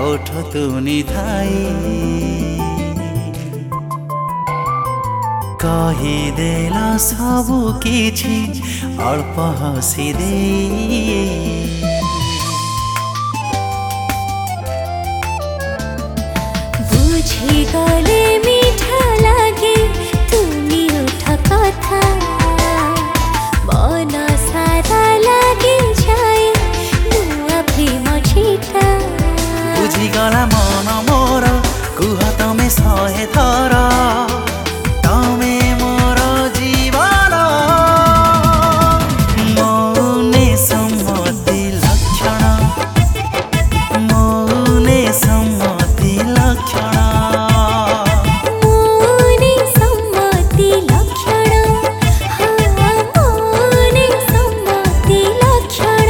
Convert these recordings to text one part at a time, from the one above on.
ओठ तुनी थाई कहीदेल सबु किछि अल्प हसिदे बुझिगले मिठा लागे तुमी उठा कथा मन सारा लागे जाए नुआ प्रेम छिटा बुझिगला मन मोर कुह तमे सहे थर तमे मोर जीवन मौने सम्मति लक्षण मौने सम्मति लक्षण मौने सम्मति लक्षण हाँ मौने सम्मति लक्षण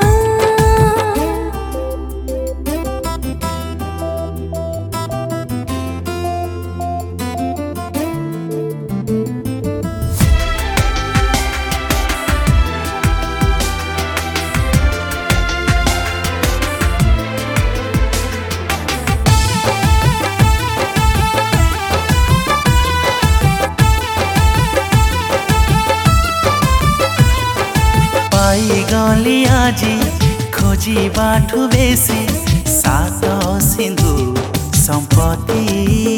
गली आजी खोजी बाठु बेसी सात सिंधु संपत्ति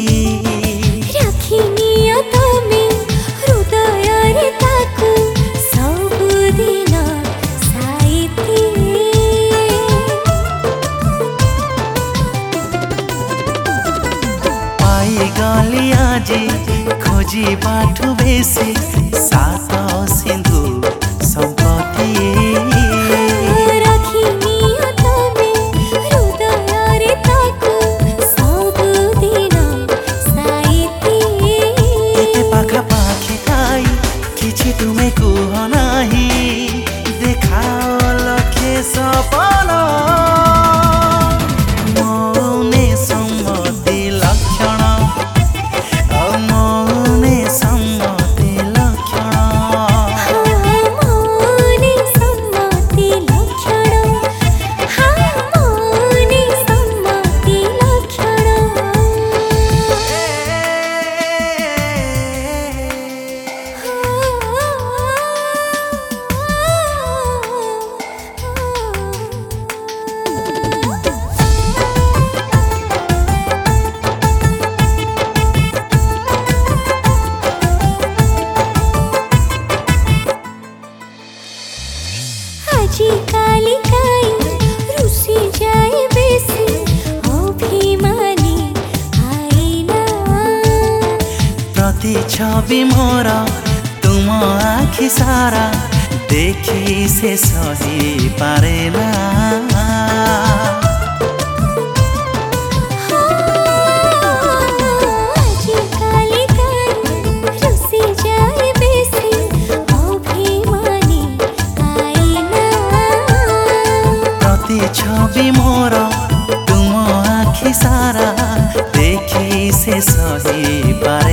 रखिनियो तमे हृदय रे ताकू सबुदिन साइती पाई गली आजी खोजी बाठु बेसी सात सिंधु संपत्ति रखिनियो तमे हृदय रे ताकू सबुदिन साइती एते पाखा पाखी खाई किछि तुमे कुह नाही देखाओ लखे सपन मौने सम्मति लक्षण मौने सम्मति लक्षण मौने सम्मति लक्षण हाँ मौने सम्मति लक्षण আজি কালি কাই রুসি যায় বেশি অভিমানী আইনা प्रति छवि मोर तुम आखि सारा देखी से सही पारे ना আজি কালি কাই রুসি যায় বেশি অভিমানী আইনা प्रति छवि मोर तुम आखि सारा देखी से सही पारे